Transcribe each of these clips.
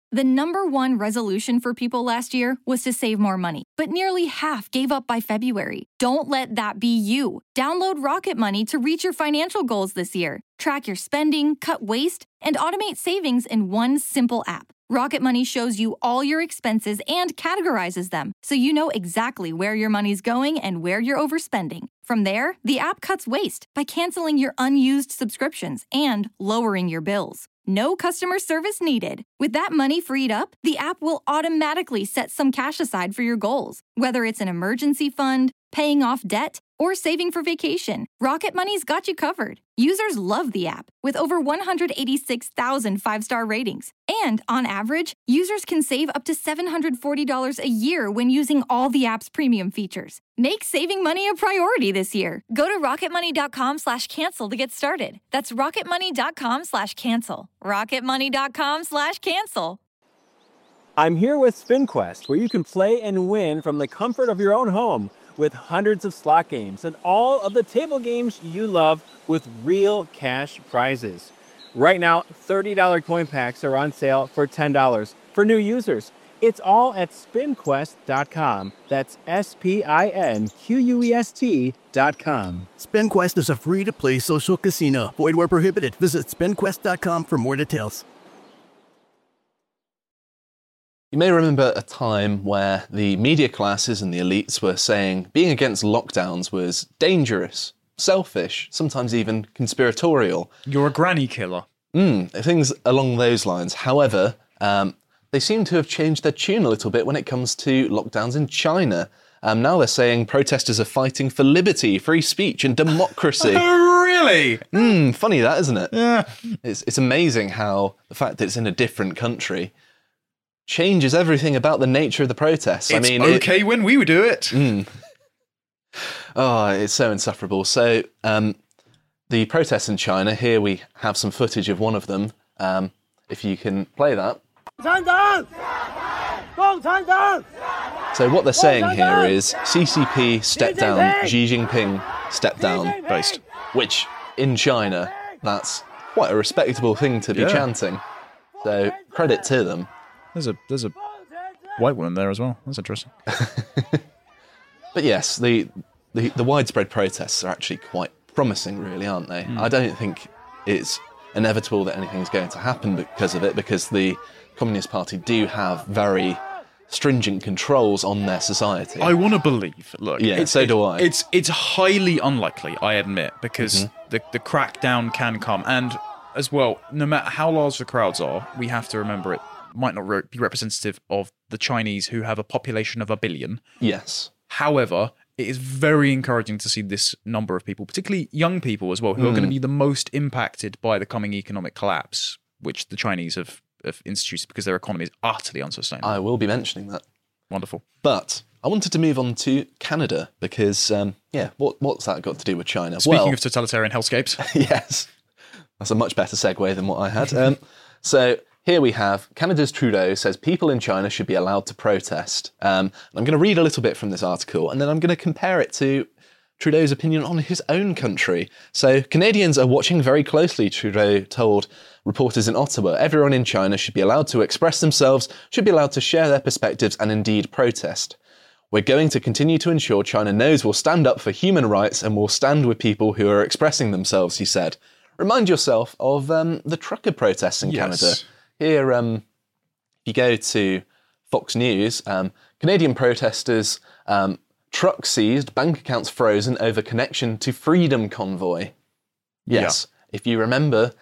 The number one resolution for people last year was to save more money, but nearly half gave up by February. Don't let that be you. Download Rocket Money to reach your financial goals this year. Track your spending, cut waste, and automate savings in one simple app. Rocket Money shows you all your expenses and categorizes them, so you know exactly where your money's going and where you're overspending. From there, the app cuts waste by canceling your unused subscriptions and lowering your bills. No customer service needed. With that money freed up, the app will automatically set some cash aside for your goals, whether it's an emergency fund, paying off debt, or saving for vacation. Rocket Money's got you covered. Users love the app, with over 186,000 five-star ratings. And on average, users can save up to $740 a year when using all the app's premium features. Make saving money a priority this year. Go to rocketmoney.com/cancel to get started. That's rocketmoney.com/cancel. rocketmoney.com/cancel. I'm here with SpinQuest, where you can play and win from the comfort of your own home with hundreds of slot games and all of the table games you love with real cash prizes. Right now, $30 coin packs are on sale for $10 for new users. It's all at SpinQuest.com. That's SpinQuest.com. SpinQuest is a free-to-play social casino. Void where prohibited. Visit SpinQuest.com for more details. You may remember a time where the media classes and the elites were saying being against lockdowns was dangerous, selfish, sometimes even conspiratorial. You're a granny killer. Things along those lines. However, they seem to have changed their tune a little bit when it comes to lockdowns in China. Now they're saying protesters are fighting for liberty, free speech and democracy. Really? Funny that, isn't it? Yeah. It's amazing how the fact that it's in a different country changes everything about the nature of the protests. It's okay when we would do it. Oh, it's so insufferable. So, the protests in China, here we have some footage of one of them. If you can play that. So what they're saying here is CCP step down, Xi Jinping step down, Based. which in China, that's quite a respectable thing to be chanting. So credit to them. There's a white woman there as well. That's interesting. But yes, the widespread protests are actually quite promising, really, aren't they? I don't think it's inevitable that anything's going to happen because of it, because the Communist Party do have very stringent controls on their society. I want to believe. Look, so do I. It's highly unlikely, I admit, because the crackdown can come, and as well, no matter how large the crowds are, we have to remember it might not be representative of the Chinese, who have a population of 1 billion. Yes. However, it is very encouraging to see this number of people, particularly young people as well, who are going to be the most impacted by the coming economic collapse, which the Chinese have instituted because their economy is utterly unsustainable. I will be mentioning that. Wonderful. But I wanted to move on to Canada because, what's that got to do with China? Speaking of totalitarian hellscapes. Yes. That's a much better segue than what I had. So here we have Canada's Trudeau says people in China should be allowed to protest. I'm going to read a little bit from this article and then I'm going to compare it to Trudeau's opinion on his own country. So Canadians are watching very closely, Trudeau told reporters in Ottawa. Everyone in China should be allowed to express themselves, should be allowed to share their perspectives and indeed protest. We're going to continue to ensure China knows we'll stand up for human rights and will stand with people who are expressing themselves, he said. Remind yourself of the trucker protests in Canada. Here, if you go to Fox News, Canadian protesters, trucks seized, bank accounts frozen over connection to Freedom Convoy. Yes, if you remember,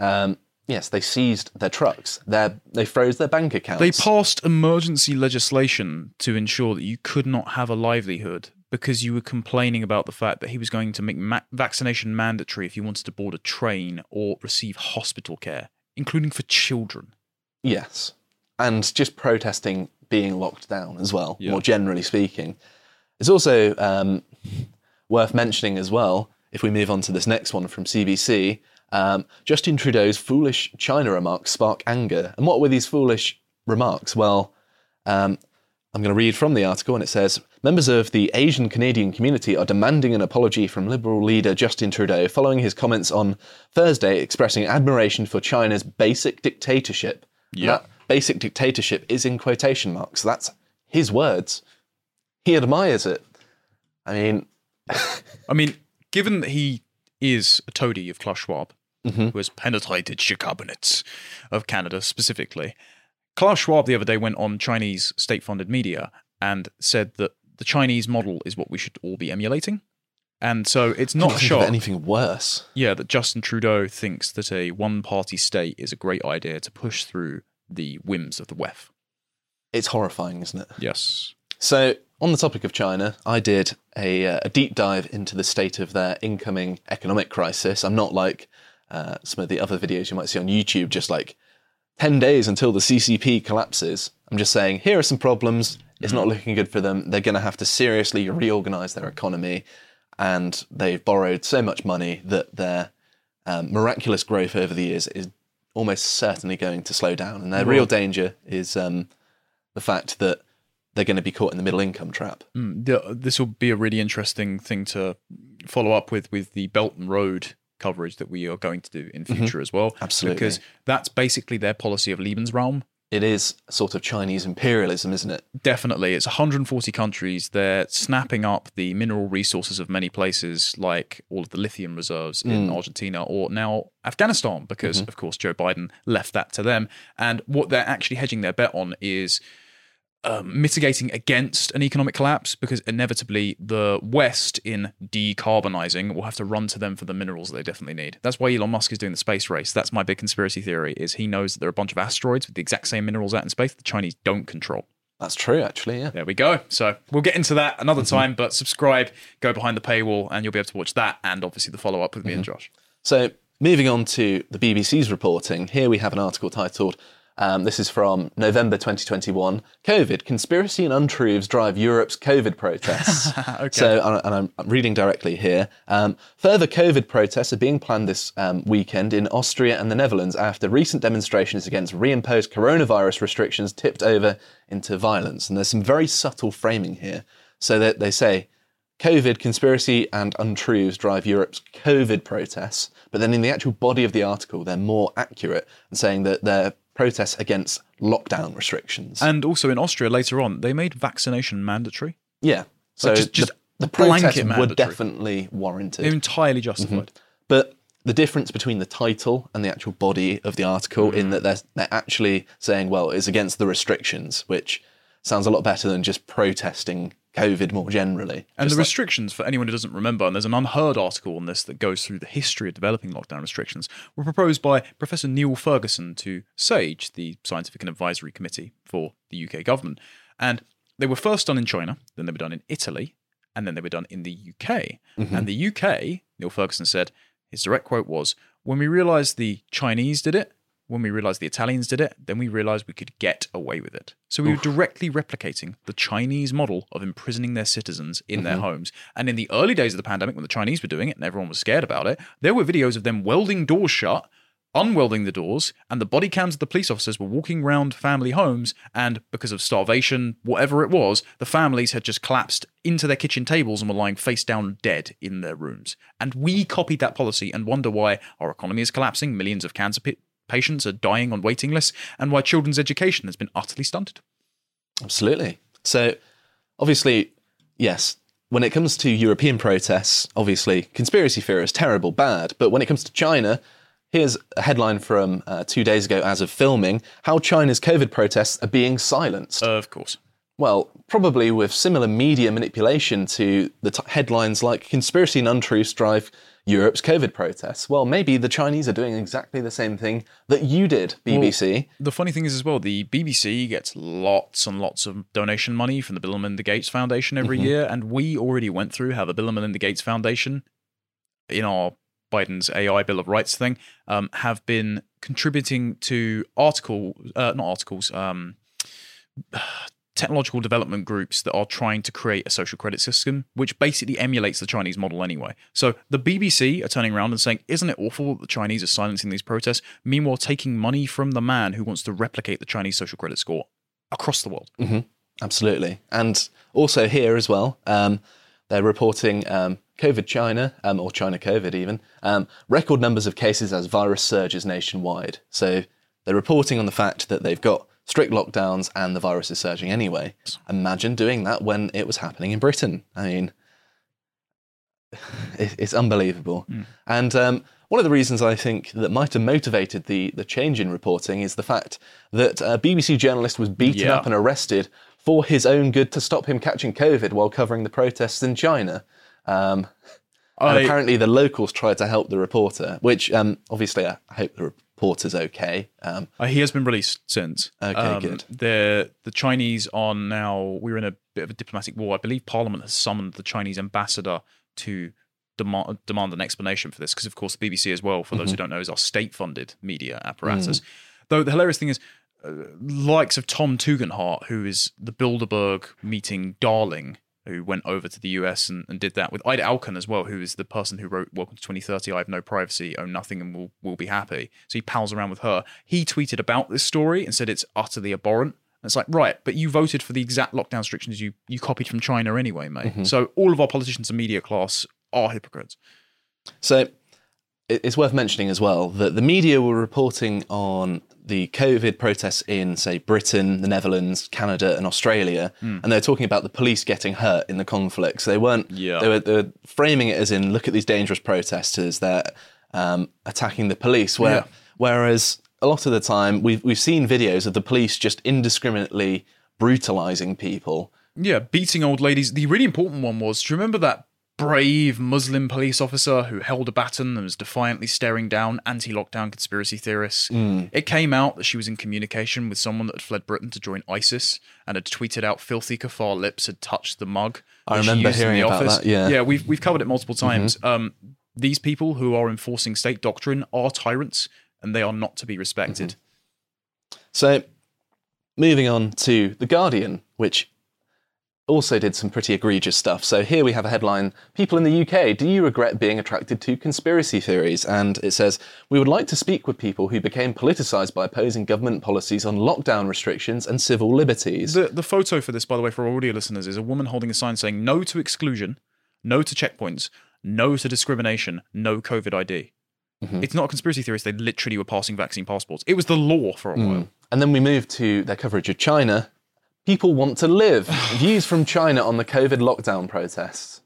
they seized their trucks. They froze their bank accounts. They passed emergency legislation to ensure that you could not have a livelihood because you were complaining about the fact that he was going to make vaccination mandatory if you wanted to board a train or receive hospital care, including for children. Yes, and just protesting being locked down as well, more generally speaking. It's also worth mentioning as well, if we move on to this next one from CBC, Justin Trudeau's foolish China remarks spark anger. And what were these foolish remarks? Well, I'm going to read from the article, and it says, members of the Asian Canadian community are demanding an apology from Liberal leader Justin Trudeau following his comments on Thursday expressing admiration for China's basic dictatorship. basic dictatorship is in quotation marks. That's his words. He admires it. I mean, given that he is a toady of Klaus Schwab, who has penetrated the cabinets of Canada specifically, Klaus Schwab the other day went on Chinese state-funded media and said that the Chinese model is what we should all be emulating. And so it's not a shock. Anything worse. Yeah, that Justin Trudeau thinks that a one-party state is a great idea to push through the whims of the WEF. It's horrifying, isn't it? Yes. So, on the topic of China, I did a deep dive into the state of their incoming economic crisis. I'm not like some of the other videos you might see on YouTube, just like 10 days until the CCP collapses. I'm just saying, here are some problems. It's not looking good for them. They're going to have to seriously reorganize their economy. And they've borrowed so much money that their miraculous growth over the years is almost certainly going to slow down. And their real danger is the fact that they're going to be caught in the middle income trap. This will be a really interesting thing to follow up with the Belt and Road coverage that we are going to do in future as well. Absolutely. Because that's basically their policy of Lebensraum. It is sort of Chinese imperialism, isn't it? Definitely. It's 140 countries. They're snapping up the mineral resources of many places, like all of the lithium reserves in Argentina or now Afghanistan, because, of course, Joe Biden left that to them. And what they're actually hedging their bet on is mitigating against an economic collapse, because inevitably the West, in decarbonizing, will have to run to them for the minerals that they definitely need. That's why Elon Musk is doing the space race. That's my big conspiracy theory, is he knows that there are a bunch of asteroids with the exact same minerals out in space that the Chinese don't control. That's true, actually, yeah. There we go. So we'll get into that another time, but subscribe, go behind the paywall, and you'll be able to watch that and obviously the follow-up with me and Josh. So moving on to the BBC's reporting, here we have an article titled, this is from November 2021. COVID, conspiracy and untruths drive Europe's COVID protests. Okay. So, and I'm reading directly here. Further COVID protests are being planned this weekend in Austria and the Netherlands after recent demonstrations against reimposed coronavirus restrictions tipped over into violence. And there's some very subtle framing here. So that they say, COVID, conspiracy and untruths drive Europe's COVID protests. But then in the actual body of the article, they're more accurate and saying that they're protests against lockdown restrictions. And also in Austria later on, they made vaccination mandatory. Yeah. So just the blanket protests were mandatory. definitely warranted. They're entirely justified. But the difference between the title and the actual body of the article in that they're actually saying, well, it's against the restrictions, which sounds a lot better than just protesting COVID more generally. And the restrictions, for anyone who doesn't remember, and there's an unheard article on this that goes through the history of developing lockdown restrictions, were proposed by Professor Neil Ferguson to SAGE, the Scientific and Advisory Committee for the UK government. And they were first done in China, then they were done in Italy, and then they were done in the UK. And the UK, Neil Ferguson said, his direct quote was, "When we realised the Chinese did it, when we realised the Italians did it, then we realised we could get away with it." So we were directly replicating the Chinese model of imprisoning their citizens in their homes. And in the early days of the pandemic, when the Chinese were doing it and everyone was scared about it, there were videos of them welding doors shut, unwelding the doors, and the body cams of the police officers were walking around family homes, and because of starvation, whatever it was, the families had just collapsed into their kitchen tables and were lying face down dead in their rooms. And we copied that policy and wonder why our economy is collapsing, millions of cancer patients are dying on waiting lists, and why children's education has been utterly stunted. Absolutely. So, obviously, yes, when it comes to European protests, obviously, conspiracy theory is terrible, bad. But when it comes to China, here's a headline from 2 days ago as of filming, how China's COVID protests are being silenced. Of course. Well, probably with similar media manipulation to the headlines like conspiracy and untruths drive Europe's COVID protests. Well, maybe the Chinese are doing exactly the same thing that you did, BBC. Well, the funny thing is as well, the BBC gets lots and lots of donation money from the Bill and Melinda Gates Foundation every year, and we already went through how the Bill and Melinda Gates Foundation, in our Biden's AI Bill of Rights thing, have been contributing to technological development groups that are trying to create a social credit system, which basically emulates the Chinese model anyway. So the BBC are turning around and saying, isn't it awful that the Chinese are silencing these protests? Meanwhile, taking money from the man who wants to replicate the Chinese social credit score across the world. Absolutely. And also here as well, they're reporting COVID China, or China COVID even, record numbers of cases as virus surges nationwide. So they're reporting on the fact that they've got strict lockdowns, and the virus is surging anyway. Imagine doing that when it was happening in Britain. I mean, it's unbelievable. And one of the reasons I think that might have motivated the change in reporting is the fact that a BBC journalist was beaten up and arrested for his own good to stop him catching COVID while covering the protests in China. And apparently the locals tried to help the reporter, which obviously I hope the reporter's okay. He has been released since. Okay, good. The Chinese are now, we're in a bit of a diplomatic war. I believe Parliament has summoned the Chinese ambassador to demand an explanation for this, because of course the BBC as well, for those who don't know, is our state-funded media apparatus. Though the hilarious thing is, likes of Tom Tugendhat, who is the Bilderberg meeting darling, who went over to the US and did that with Ida Alkan as well, who is the person who wrote Welcome to 2030, I have no privacy, own nothing, and will be happy. So he pals around with her. He tweeted about this story and said it's utterly abhorrent. And it's like, right, but you voted for the exact lockdown restrictions you copied from China anyway, mate. So all of our politicians and media class are hypocrites. So it's worth mentioning as well that the media were reporting on the COVID protests in, say, Britain, the Netherlands, Canada, and Australia, and they're talking about the police getting hurt in the conflicts. They weren't. They were framing it as in, look at these dangerous protesters. They're attacking the police. Whereas a lot of the time, we've seen videos of the police just indiscriminately brutalizing people. Yeah, beating old ladies. The really important one was, do you remember that brave Muslim police officer who held a baton and was defiantly staring down anti-lockdown conspiracy theorists? It came out that she was in communication with someone that had fled Britain to join ISIS and had tweeted out filthy kafar lips had touched the mug. I remember hearing about that, Yeah, we've covered it multiple times. These people who are enforcing state doctrine are tyrants, and they are not to be respected. So, moving on to The Guardian, which also did some pretty egregious stuff. So here we have a headline, people in the UK, do you regret being attracted to conspiracy theories? And it says, we would like to speak with people who became politicised by opposing government policies on lockdown restrictions and civil liberties. The photo for this, by the way, for our audio listeners, is a woman holding a sign saying no to exclusion, no to checkpoints, no to discrimination, no COVID ID. It's not a conspiracy theorist. They literally were passing vaccine passports. It was the law for a while. And then we move to their coverage of China. People want to live. Views from China on the COVID lockdown protests.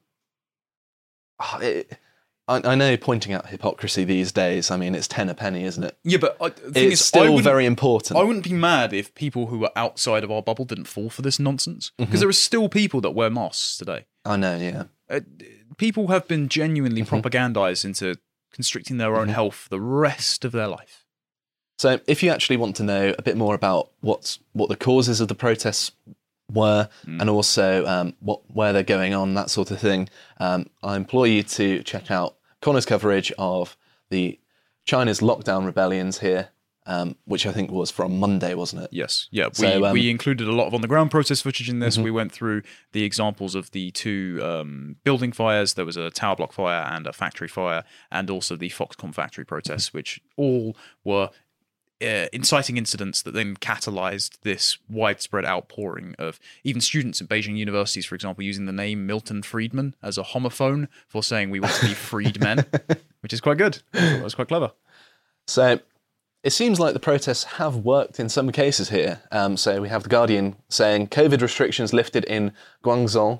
I know, pointing out hypocrisy these days, I mean, it's 10 a penny, isn't it? Yeah, but it's still very important. I wouldn't be mad if people who were outside of our bubble didn't fall for this nonsense, because there are still people that wear masks today. I know, yeah. People have been genuinely propagandized into constricting their own health for the rest of their life. So if you actually want to know a bit more about what the causes of the protests were, and also where they're going on, that sort of thing, I implore you to check out Connor's coverage of the China's lockdown rebellions here, which I think was from Monday, wasn't it? Yes. Yeah. We included a lot of on-the-ground protest footage in this. We went through the examples of the two building fires. There was a tower block fire and a factory fire, and also the Foxconn factory protests, which all were inciting incidents that then catalyzed this widespread outpouring of even students at Beijing universities, for example, using the name Milton Friedman as a homophone for saying we want to be freed men, which is quite good. That was quite clever. So it seems like the protests have worked in some cases here. So we have The Guardian saying COVID restrictions lifted in Guangzhou,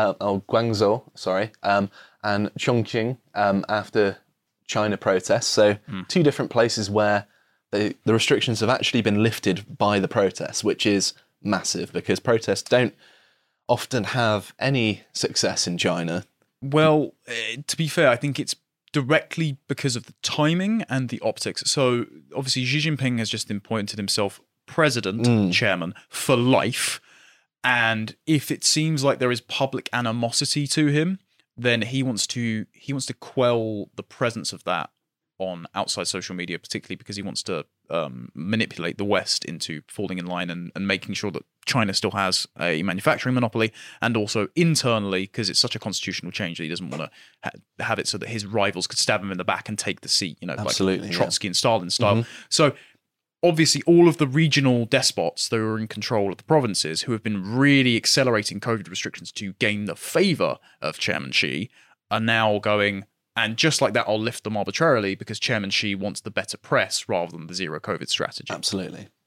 and Chongqing after China protests. So two different places where the restrictions have actually been lifted by the protests, which is massive because protests don't often have any success in China. Well, to be fair, I think it's directly because of the timing and the optics. So obviously Xi Jinping has just appointed himself president, chairman, for life. And if it seems like there is public animosity to him, then he wants to quell the presence of that on outside social media, particularly because he wants to manipulate the West into falling in line and making sure that China still has a manufacturing monopoly, and also internally, because it's such a constitutional change that he doesn't want to have it so that his rivals could stab him in the back and take the seat, Absolutely, like Trotsky and Stalin style. So obviously all of the regional despots that are in control of the provinces who have been really accelerating COVID restrictions to gain the favour of Chairman Xi are now going, and just like that, I'll lift them arbitrarily because Chairman Xi wants the better press rather than the zero COVID strategy. Absolutely.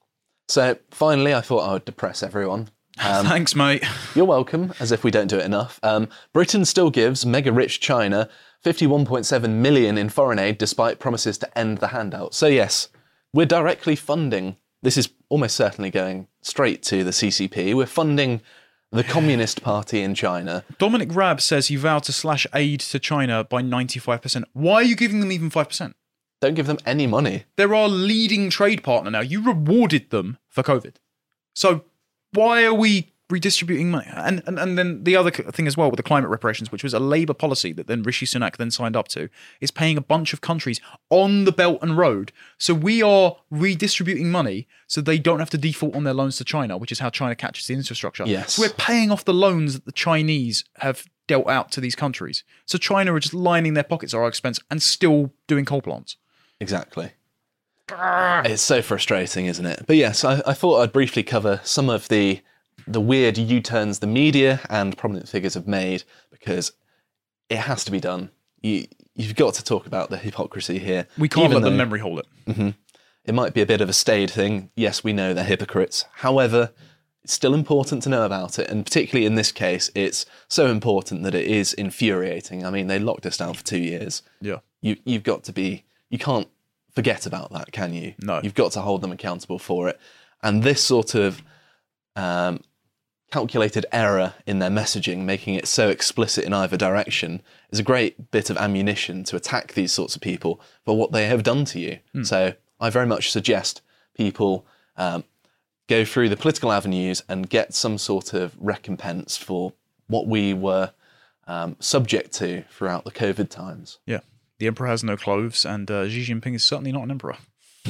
So finally, I thought I would depress everyone. Thanks, mate. You're welcome, as if we don't do it enough. Britain still gives mega-rich China 51.7 million in foreign aid despite promises to end the handout. So yes, we're directly funding, this is almost certainly going straight to the CCP, we're funding the Communist Party in China. Dominic Raab says he vowed to slash aid to China by 95%. Why are you giving them even 5%? Don't give them any money. They're our leading trade partner now. You rewarded them for COVID. So why are we redistributing money? And then the other thing as well with the climate reparations, which was a Labour policy that then Rishi Sunak then signed up to, is paying a bunch of countries on the Belt and Road. So we are redistributing money so they don't have to default on their loans to China, which is how China catches the infrastructure. Yes. So we're paying off the loans that the Chinese have dealt out to these countries. So China are just lining their pockets at our expense and still doing coal plants. Exactly. It's so frustrating, isn't it? But yes, I thought I'd briefly cover some of the weird U-turns the media and prominent figures have made, because it has to be done. You've got to talk about the hypocrisy here. We can't let the memory hold it. It might be a bit of a staid thing. Yes, we know they're hypocrites. However, it's still important to know about it. And particularly in this case, it's so important that it is infuriating. I mean, they locked us down for 2 years. Yeah. You've got to be... You can't forget about that, can you? No. You've got to hold them accountable for it. And this sort of calculated error in their messaging, making it so explicit in either direction, is a great bit of ammunition to attack these sorts of people for what they have done to you. So I very much suggest people go through the political avenues and get some sort of recompense for what we were subject to throughout the COVID times. Yeah. The emperor has no clothes, and Xi Jinping is certainly not an emperor.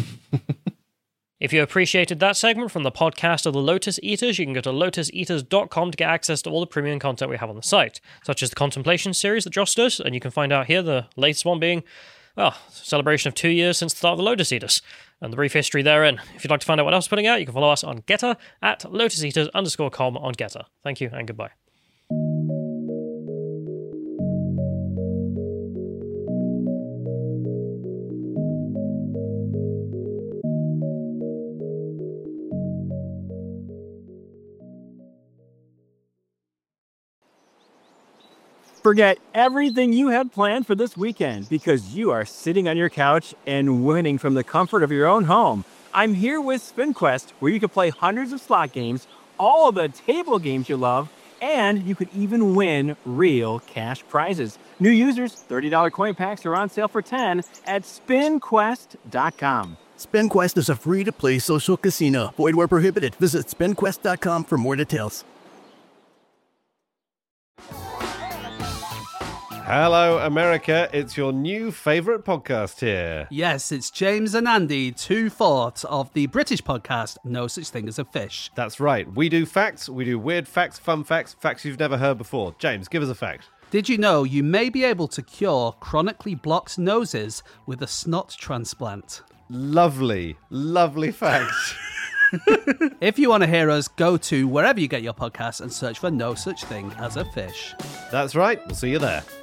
If you appreciated that segment from the podcast of the Lotus Eaters, you can go to lotuseaters.com to get access to all the premium content we have on the site, such as the Contemplation series that Josh does, and you can find out here the latest one being, well, celebration of 2 years since the start of the Lotus Eaters, and the brief history therein. If you'd like to find out what else we're putting out, you can follow us on Getter at lotuseaters_com on Getter. Thank you and goodbye. Forget everything you had planned for this weekend because you are sitting on your couch and winning from the comfort of your own home. I'm here with SpinQuest, where you can play hundreds of slot games, all of the table games you love, and you could even win real cash prizes. New users, $30 coin packs are on sale for $10 at SpinQuest.com. SpinQuest is a free-to-play social casino. Void where prohibited. Visit SpinQuest.com for more details. Hello, America. It's your new favourite podcast here. Yes, it's James and Andy, two-fourths of the British podcast No Such Thing as a Fish. That's right. We do facts, we do weird facts, fun facts, facts you've never heard before. James, give us a fact. Did you know you may be able to cure chronically blocked noses with a snot transplant? Lovely, lovely fact. If you want to hear us, go to wherever you get your podcasts and search for No Such Thing as a Fish. That's right. We'll see you there.